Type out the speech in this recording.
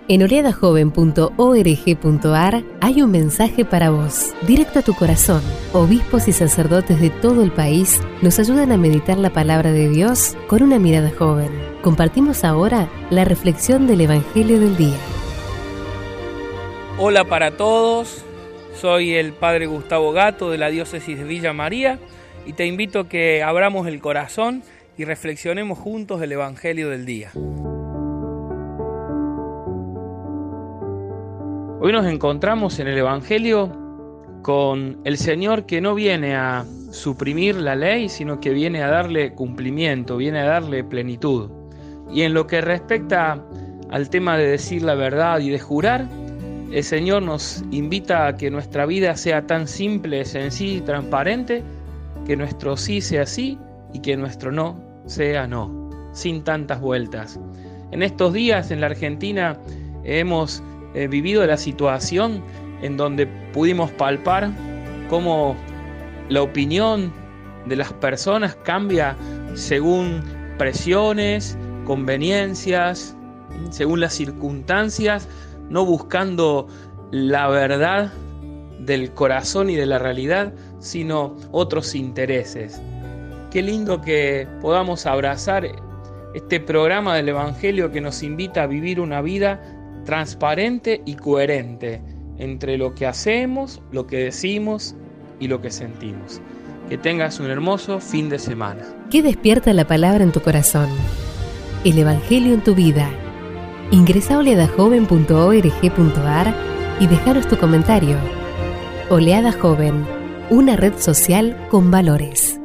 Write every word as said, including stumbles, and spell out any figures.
En oleada joven punto org punto ar hay un mensaje para vos, directo a tu corazón. Obispos y sacerdotes de todo el país nos ayudan a meditar la palabra de Dios con una mirada joven. Compartimos ahora la reflexión del Evangelio del Día. Hola para todos, soy el Padre Gustavo Gato de la Diócesis de Villa María y te invito a que abramos el corazón y reflexionemos juntos el Evangelio del Día. Hoy nos encontramos en el Evangelio con el Señor que no viene a suprimir la ley, sino que viene a darle cumplimiento, viene a darle plenitud. Y en lo que respecta al tema de decir la verdad y de jurar, el Señor nos invita a que nuestra vida sea tan simple, sencilla y transparente, que nuestro sí sea sí y que nuestro no sea no, sin tantas vueltas. En estos días en la Argentina hemos eh, vivido la situación en donde pudimos palpar cómo la opinión de las personas cambia según presiones, conveniencias, según las circunstancias, no buscando la verdad del corazón y de la realidad, sino otros intereses. Qué lindo que podamos abrazar este programa del Evangelio que nos invita a vivir una vida transparente y coherente entre lo que hacemos, lo que decimos y lo que sentimos. Que tengas un hermoso fin de semana. ¿Qué despierta la palabra en tu corazón? El Evangelio en tu vida. Ingresa a oleada joven punto org punto ar y dejaros tu comentario. Oleada Joven, una red social con valores.